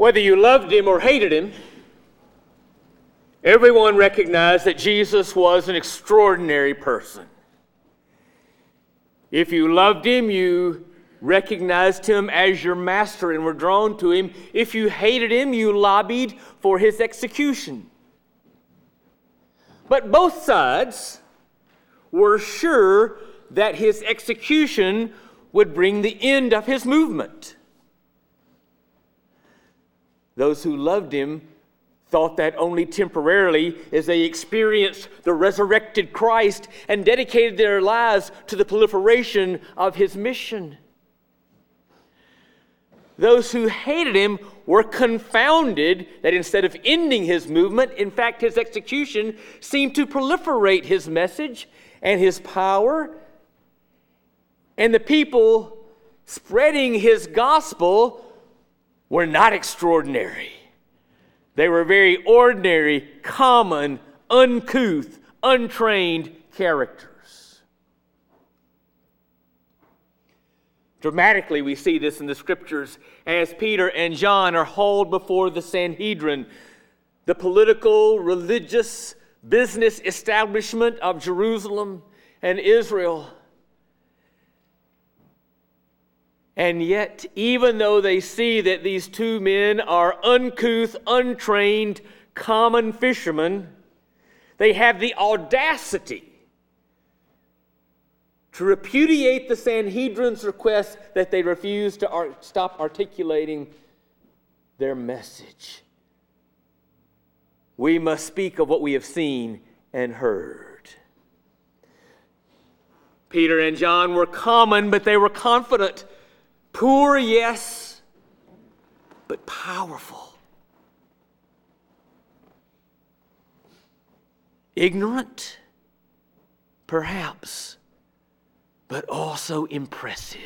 Whether you loved him or hated him, everyone recognized that Jesus was an extraordinary person. If you loved him, you recognized him as your master and were drawn to him. If you hated him, you lobbied for his execution. But both sides were sure that his execution would bring the end of his movement. Those who loved him thought that only temporarily, as they experienced the resurrected Christ and dedicated their lives to the proliferation of his mission. Those who hated him were confounded that instead of ending his movement, in fact, his execution seemed to proliferate his message and his power. And the people spreading his gospel were not extraordinary. They were very ordinary, common, uncouth, untrained characters. Dramatically, we see this in the scriptures as Peter and John are hauled before the Sanhedrin, the political, religious, business establishment of Jerusalem and Israel. And yet, even though they see that these two men are uncouth, untrained, common fishermen, they have the audacity to repudiate the Sanhedrin's request that they refuse to stop articulating their message. We must speak of what we have seen and heard. Peter and John were common, but they were confident. Poor, yes, but powerful. Ignorant, perhaps, but also impressive.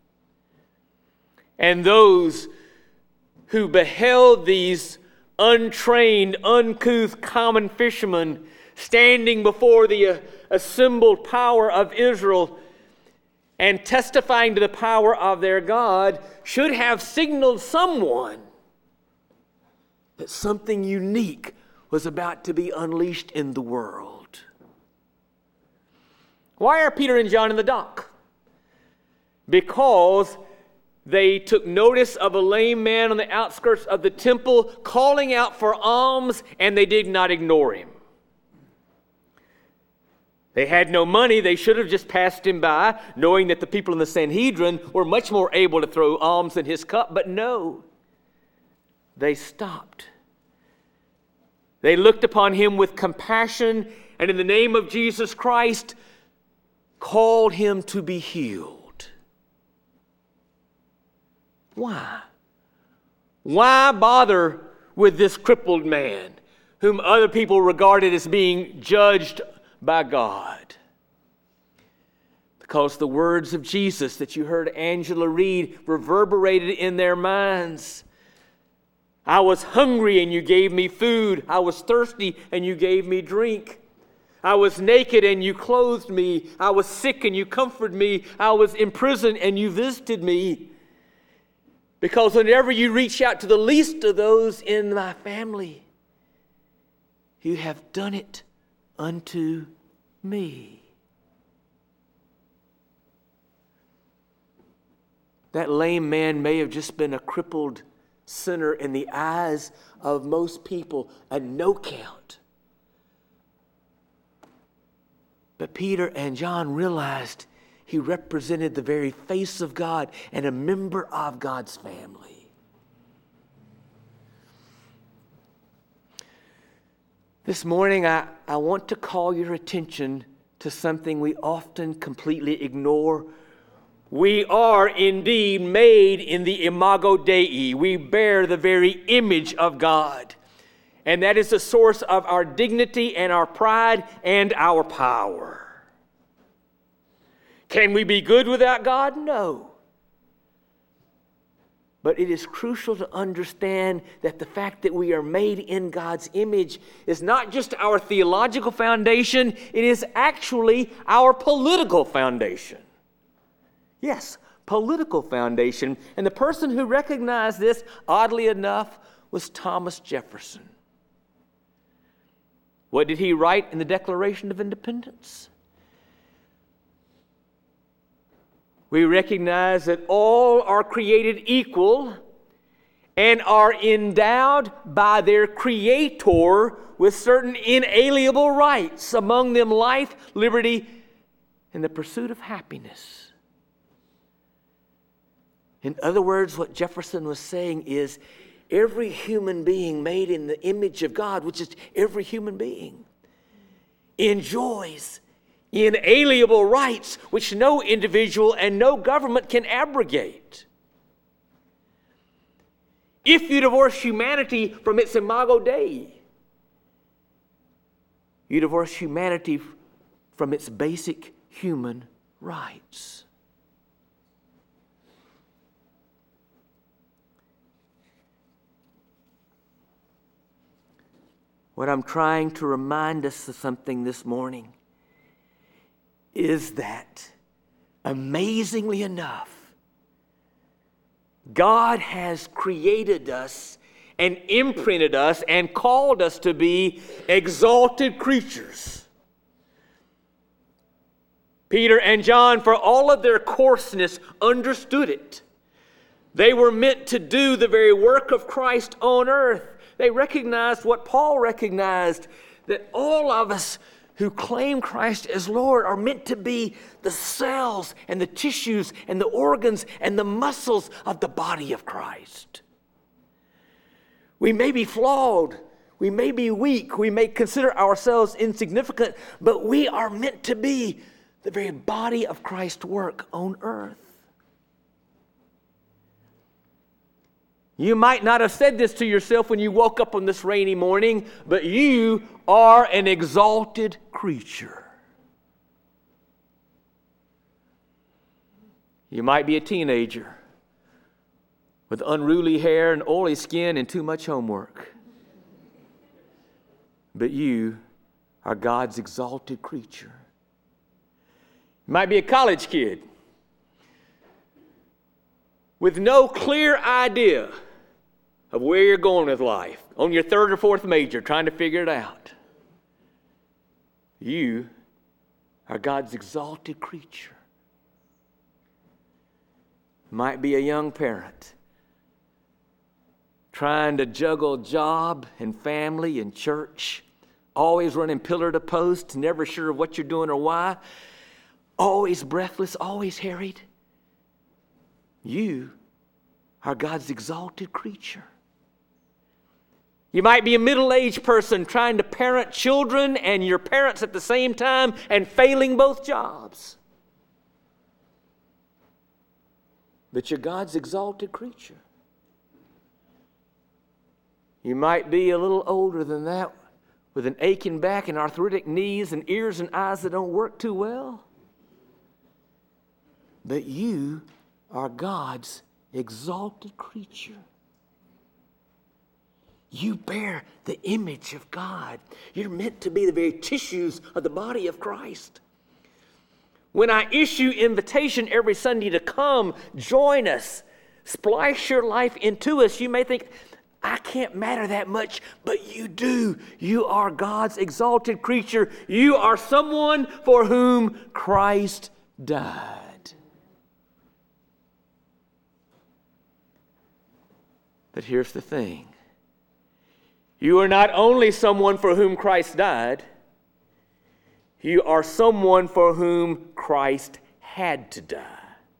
And those who beheld these untrained, uncouth, common fishermen standing before the assembled power of Israel and testifying to the power of their God should have signaled someone that something unique was about to be unleashed in the world. Why are Peter and John in the dock? Because they took notice of a lame man on the outskirts of the temple calling out for alms, and they did not ignore him. They had no money. They should have just passed him by, knowing that the people in the Sanhedrin were much more able to throw alms in his cup. But no, they stopped. They looked upon him with compassion, and in the name of Jesus Christ, called him to be healed. Why? Why bother with this crippled man, whom other people regarded as being judged by God? Because the words of Jesus that you heard Angela read reverberated in their minds. I was hungry and you gave me food. I was thirsty and you gave me drink. I was naked and you clothed me. I was sick and you comforted me. I was in prison and you visited me. Because whenever you reach out to the least of those in my family, you have done it unto me. That lame man may have just been a crippled sinner in the eyes of most people, a no count. But Peter and John realized he represented the very face of God and a member of God's family. This morning, I want to call your attention to something we often completely ignore. We are indeed made in the imago Dei. We bear the very image of God. And that is the source of our dignity and our pride and our power. Can we be good without God? No. But it is crucial to understand that the fact that we are made in God's image is not just our theological foundation, it is actually our political foundation. Yes, political foundation. And the person who recognized this, oddly enough, was Thomas Jefferson. What did he write in the Declaration of Independence? We recognize that all are created equal and are endowed by their Creator with certain inalienable rights, among them life, liberty, and the pursuit of happiness. In other words, what Jefferson was saying is every human being made in the image of God, which is every human being, enjoys inalienable rights which no individual and no government can abrogate. If you divorce humanity from its imago Dei, you divorce humanity from its basic human rights. What I'm trying to remind us of something this morning is that, amazingly enough, God has created us and imprinted us and called us to be exalted creatures. Peter and John, for all of their coarseness, understood it. They were meant to do the very work of Christ on earth. They recognized what Paul recognized, that all of us who claim Christ as Lord are meant to be the cells and the tissues and the organs and the muscles of the body of Christ. We may be flawed, we may be weak, we may consider ourselves insignificant, but we are meant to be the very body of Christ's work on earth. You might not have said this to yourself when you woke up on this rainy morning, but you are an exalted creature. You might be a teenager with unruly hair and oily skin and too much homework. But you are God's exalted creature. You might be a college kid with no clear idea of where you're going with life, on your third or fourth major, trying to figure it out. You are God's exalted creature. Might be a young parent trying to juggle job and family and church, always running pillar to post, never sure of what you're doing or why, always breathless, always harried. You are God's exalted creature. You might be a middle-aged person trying to parent children and your parents at the same time and failing both jobs. But you're God's exalted creature. You might be a little older than that with an aching back and arthritic knees and ears and eyes that don't work too well. But you are God's exalted creature. You bear the image of God. You're meant to be the very tissues of the body of Christ. When I issue invitation every Sunday to come, join us, splice your life into us, you may think, I can't matter that much, but you do. You are God's exalted creature. You are someone for whom Christ died. But here's the thing. You are not only someone for whom Christ died, you are someone for whom Christ had to die.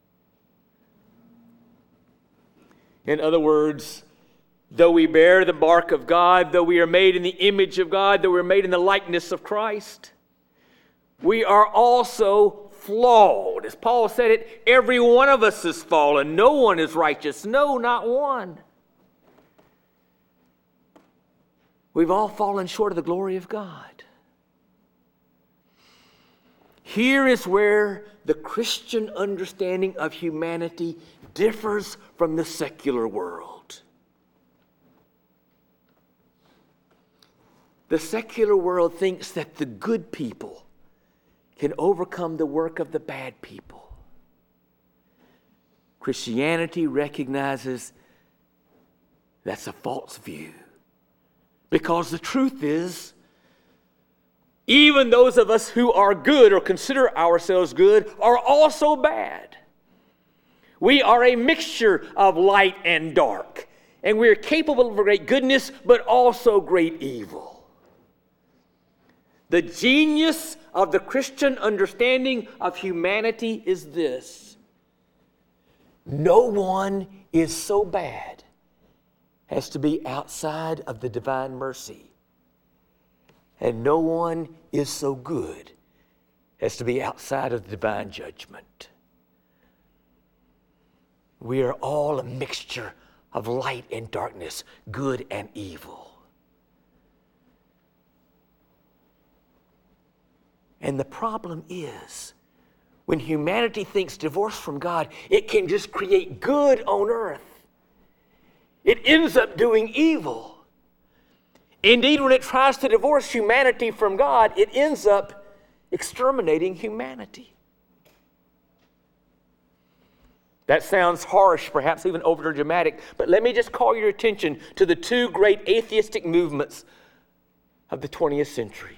In other words, though we bear the mark of God, though we are made in the image of God, though we're made in the likeness of Christ, we are also flawed. As Paul said it, every one of us is fallen. No one is righteous. No, not one. We've all fallen short of the glory of God. Here is where the Christian understanding of humanity differs from the secular world. The secular world thinks that the good people can overcome the work of the bad people. Christianity recognizes that's a false view. Because the truth is, even those of us who are good or consider ourselves good are also bad. We are a mixture of light and dark. And we are capable of great goodness, but also great evil. The genius of the Christian understanding of humanity is this: no one is so bad as to be outside of the divine mercy. And no one is so good as to be outside of the divine judgment. We are all a mixture of light and darkness, good and evil. And the problem is, when humanity thinks divorce from God, it can just create good on earth. It ends up doing evil. Indeed, when it tries to divorce humanity from God, it ends up exterminating humanity. That sounds harsh, perhaps even overdramatic, but let me just call your attention to the two great atheistic movements of the 20th century.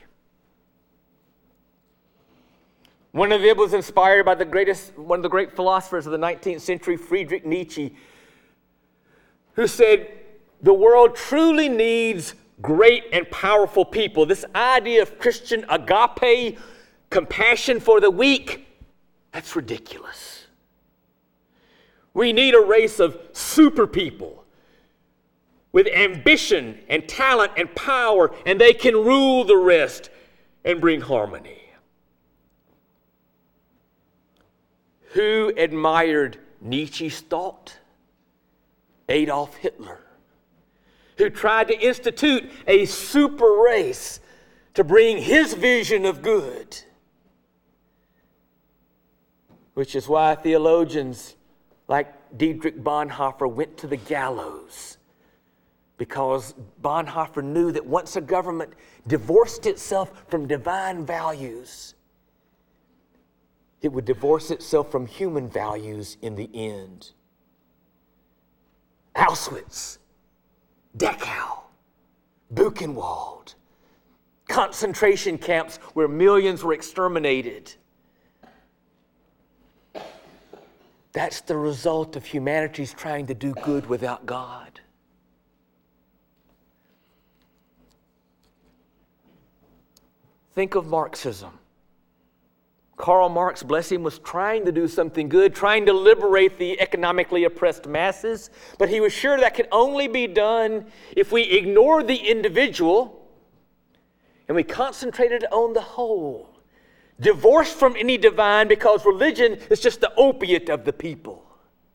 One of them was inspired by one of the great philosophers of the 19th century, Friedrich Nietzsche, who said, the world truly needs great and powerful people. This idea of Christian agape, compassion for the weak, that's ridiculous. We need a race of super people with ambition and talent and power, and they can rule the rest and bring harmony. Who admired Nietzsche's thought? Adolf Hitler, who tried to institute a super race to bring his vision of good. Which is why theologians like Dietrich Bonhoeffer went to the gallows, because Bonhoeffer knew that once a government divorced itself from divine values, it would divorce itself from human values in the end. Auschwitz, Dachau, Buchenwald, concentration camps where millions were exterminated. That's the result of humanity's trying to do good without God. Think of Marxism. Karl Marx, bless him, was trying to do something good, trying to liberate the economically oppressed masses, but he was sure that could only be done if we ignored the individual and we concentrated on the whole, divorced from any divine, because religion is just the opiate of the people.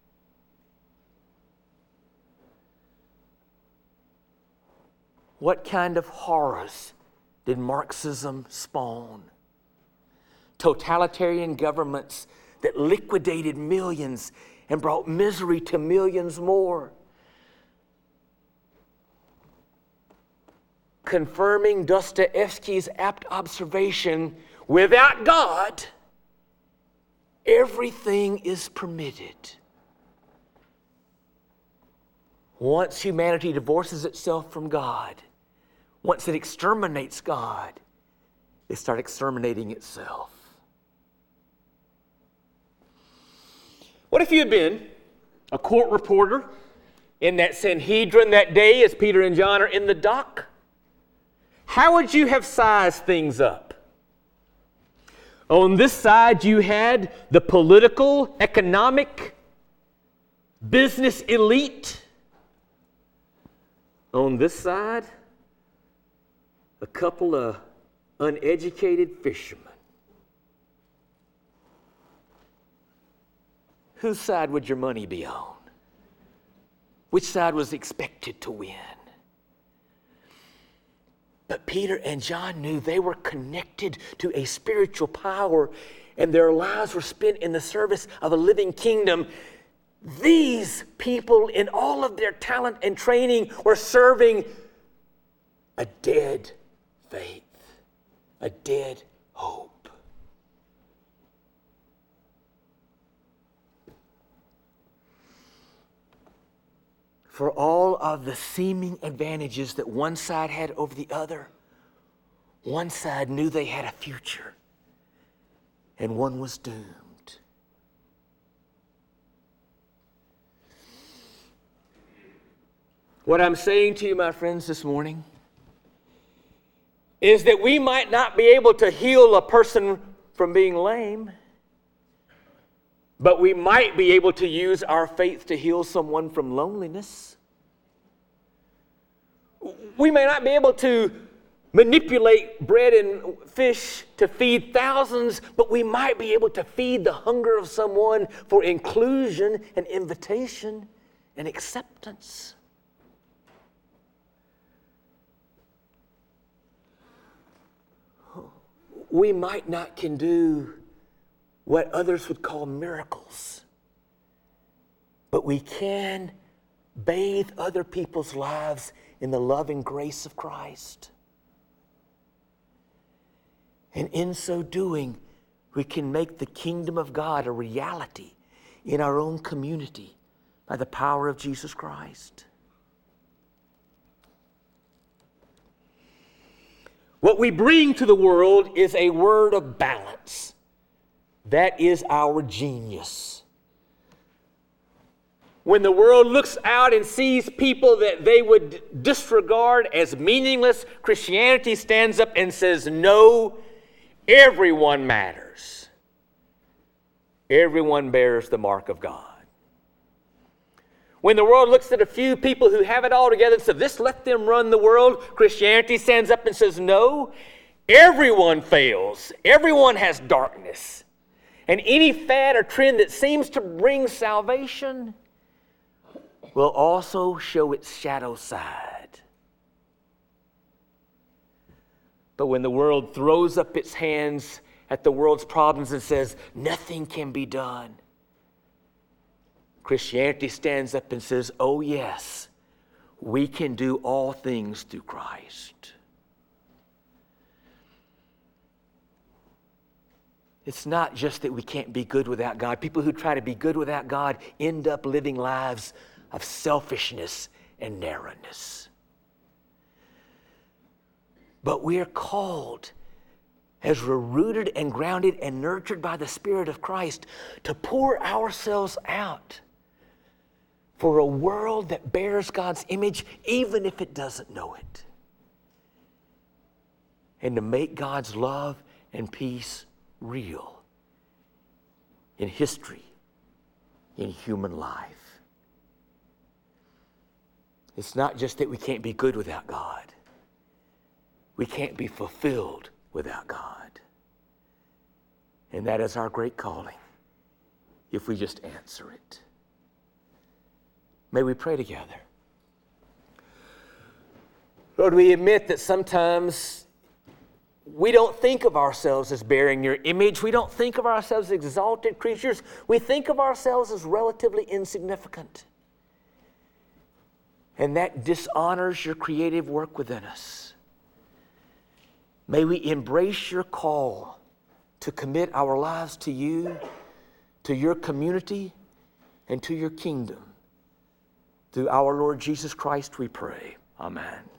What kind of horrors did Marxism spawn? Totalitarian governments that liquidated millions and brought misery to millions more. Confirming Dostoevsky's apt observation, without God, everything is permitted. Once humanity divorces itself from God, once it exterminates God, it starts exterminating itself. What if you had been a court reporter in that Sanhedrin that day as Peter and John are in the dock? How would you have sized things up? On this side, you had the political, economic, business elite. On this side, a couple of uneducated fishermen. Whose side would your money be on? Which side was expected to win? But Peter and John knew they were connected to a spiritual power, and their lives were spent in the service of a living kingdom. These people, in all of their talent and training, were serving a dead faith, a dead hope. for all of the seeming advantages that one side had over the other, one side knew they had a future, and one was doomed. What I'm saying to you, my friends, this morning is that we might not be able to heal a person from being lame, but we might be able to use our faith to heal someone from loneliness. We may not be able to manipulate bread and fish to feed thousands, but we might be able to feed the hunger of someone for inclusion and invitation and acceptance. We might not can do what others would call miracles, but we can bathe other people's lives in the love and grace of Christ. And in so doing, we can make the kingdom of God a reality in our own community by the power of Jesus Christ. What we bring to the world is a word of balance. That is our genius. When the world looks out and sees people that they would disregard as meaningless, Christianity stands up and says, no, everyone matters. Everyone bears the mark of God. When the world looks at a few people who have it all together and says, just let them run the world, Christianity stands up and says, no, everyone fails. Everyone has darkness. And any fad or trend that seems to bring salvation will also show its shadow side. But when the world throws up its hands at the world's problems and says, nothing can be done, Christianity stands up and says, oh yes, we can do all things through Christ. It's not just that we can't be good without God. People who try to be good without God end up living lives of selfishness and narrowness. But we are called, as we're rooted and grounded and nurtured by the Spirit of Christ, to pour ourselves out for a world that bears God's image, even if it doesn't know it. And to make God's love and peace real in history, in human life. It's not just that we can't be good without God. We can't be fulfilled without God. And that is our great calling, if we just answer it. May we pray together. Lord, we admit that sometimes we don't think of ourselves as bearing your image. We don't think of ourselves as exalted creatures. We think of ourselves as relatively insignificant. And that dishonors your creative work within us. May we embrace your call to commit our lives to you, to your community, and to your kingdom. Through our Lord Jesus Christ we pray. Amen.